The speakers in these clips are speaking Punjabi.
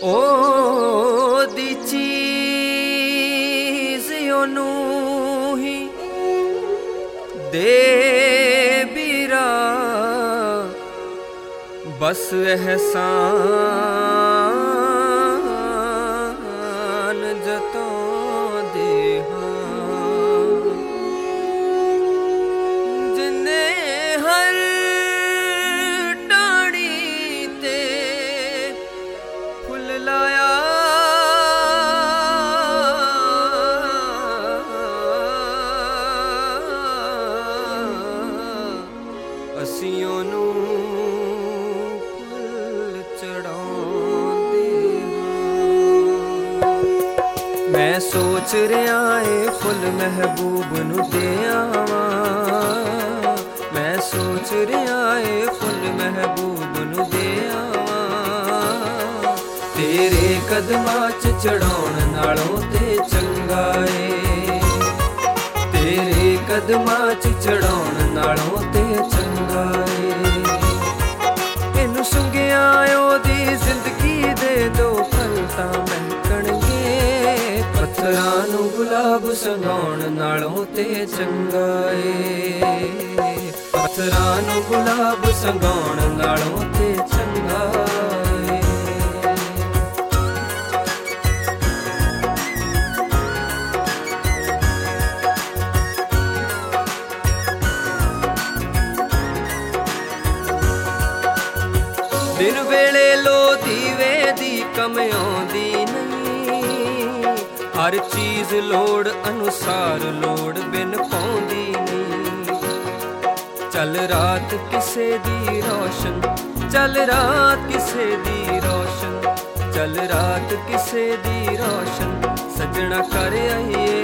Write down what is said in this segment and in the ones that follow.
ਉਹਦੀ ਚੀਜ਼ ਉਹਨੂੰ ਹੀ ਦੇ ਵੀਰਾ, ਬਸ ਅਹਿਸਾਨ ਜਤਾਉਂਦੇ ਹਾਂ। ਜਿੰਨੇ ਹਰ ਟਾਹਣੀ ਤੇ ਫੁੱਲ ਲਾਇਆ, ਅਸੀਂ ਉਹਨੂੰ ਫੁੱਲ ਚੜਾਉਂਦੇ ਹਾਂ। ਮੈਂ ਸੋਚ ਰਿਹਾ ਏ ਫੁੱਲ ਮਹਿਬੂਬ ਨੂੰ ਦੇ ਆਵਾਂ, ਮੈਂ ਸੋਚ ਰਿਹਾ ਏ ਫੁੱਲ ਮਹਿਬੂਬ ਨੂੰ ਦੇ ਆਵਾਂ। ਤੇਰੇ ਕਦਮਾਂ 'ਚ ਚੜਾਉਣ ਨਾਲੋਂ ਤੇ ਚੰਗਾ ਏ, ਤੇਰੇ ਕਦਮਾਂ 'ਚ ਚੜਾਉਣ ਨਾਲੋਂ ਤੇ ਚੰਗਾ ਏ। ਇਹਨੂੰ ਸੁੰਘਿਆ ਉਹਦੀ ਜ਼ਿੰਦਗੀ ਦੇ ਦੋ ਪਲ ਤਾਂ ਮਹਿਕਣਗੇ, ਪੱਥਰਾਂ ਨੂੰ ਗੁਲਾਬ ਸੰਘਾਉਣ ਨਾਲੋਂ ਤੇ ਚੰਗਾ ਏ, ਪੱਥਰਾਂ ਨੂੰ ਗੁਲਾਬ ਸੰਘਾਉਣ ਨਾਲੋਂ ਤੇ ਚੰਗਾ ਏ। ਦਿਨ ਵੇਲੇ ਲੋ ਦੀਵੇ ਦੀ ਕਮ ਆਉਂਦੀ ਨਹੀਂ, ਹਰ ਚੀਜ਼ ਲੋੜ ਅਨੁਸਾਰ ਲੋੜ ਬਿਨ ਪਾਉਂਦੀ ਨਹੀਂ। ਚੱਲ ਰਾਤ ਕਿਸੇ ਦੀ ਰੋਸ਼ਨ, ਚੱਲ ਰਾਤ ਕਿਸੇ ਦੀ ਰੋਸ਼ਨ, ਚੱਲ ਰਾਤ ਕਿਸੇ ਦੀ ਰੋਸ਼ਨ, ਸੱਜਣਾ ਕਰ ਆਈਏ।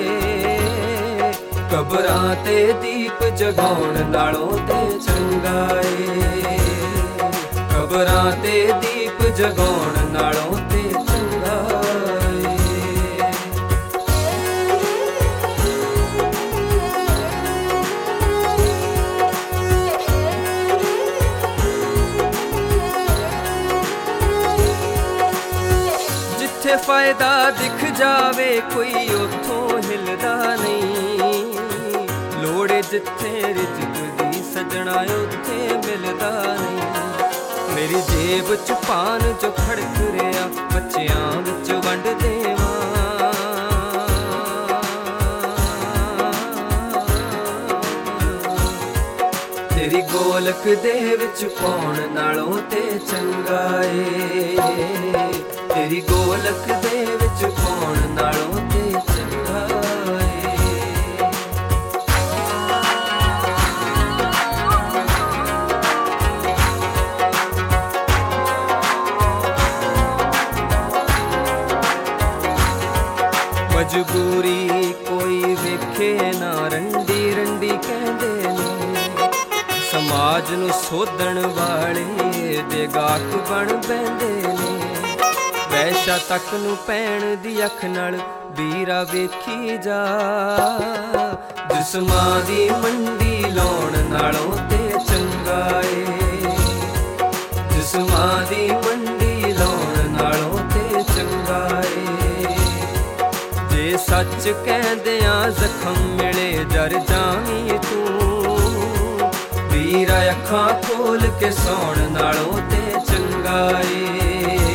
ਕਬਰਾਂ ਤੇ ਦੀਪ ਜਗਾਉਣ ਨਾਲੋਂ ਤੇ ਚੰਗਾ ਏ, ਕਬਰਾਂ ਤੇ ਦੀਪ ਜਗਾਉਣ ਨਾਲੋਂ ਤੇ ਚੰਗਾ ਏ। ਜਿੱਥੇ ਫਾਇਦਾ ਦਿਖ ਜਾਵੇ ਕੋਈ ਉੱਥੋਂ ਹਿਲਦਾ ਨਹੀਂ, ਲੋੜੇ ਜਿੱਥੇ ਰਿਜ਼ਕ ਦੀ ਸੱਜਣਾ ਉੱਥੇ ਮਿਲਦਾ ਨਹੀਂ। ਮੇਰੀ ਜੇਬ 'ਚ ਪਾਨ ਜੋ ਖੜਕ ਰਿਹਾ, ਬੱਚਿਆਂ ਵਿੱਚ ਵੰਡ ਦੇਵਾਂ। ਤੇਰੀ ਗੋਲਕ ਦੇ ਵਿੱਚ ਪਾਉਣ ਨਾਲੋਂ ਤੇ ਚੰਗਾ ਏ, ਤੇਰੀ ਗੋਲਕ ਦੇ ਵਿੱਚ ਪਾਉਣ ਨਾਲੋਂ ਤੇ ਚੰਗਾ ਏ। ਮਜਬੂਰੀ ਕੋਈ ਵੇਖੇ ਨਾ ਰੰਡੀ ਰੰਡੀ ਕਹਿੰਦੇ ਨੇ, ਸਮਾਜ ਨੂੰ ਸੋਧਣ ਵਾਲੇ ਦੇ ਗਾਹਕ ਬਣ ਬਹਿੰਦੇ ਨੇ। ਵੈਸ਼ਾ ਤੱਕ ਨੂੰ ਪੈਣ ਦੀ ਅੱਖ ਨਾਲ ਵੀਰਾ ਵੇਖੀ ਜਾ, ਜਿਸਮਾਂ ਦੀ ਮੰਡੀ ਲਾਉਣ ਨਾਲੋਂ ਤੇ ਚੰਗਾ ਏ, ਜਿਸਮਾਂ ਦੀ ਮੰਡੀ ਲਾਉਣ ਨਾਲੋਂ ਤੇ ਚੰਗਾ ਏ। ਜੇ ਸੱਚ ਕਹਿੰਦਿਆਂ ਜ਼ਖਮ ਮਿਲੇ ਜਰ ਜਾਵੀਂ ਤੂੰ, ਵੀਰਾ ਅੱਖਾਂ ਖੋਲ ਕੇ ਸੌਣ ਨਾਲੋਂ ਤੇ ਚੰਗਾ ਏ।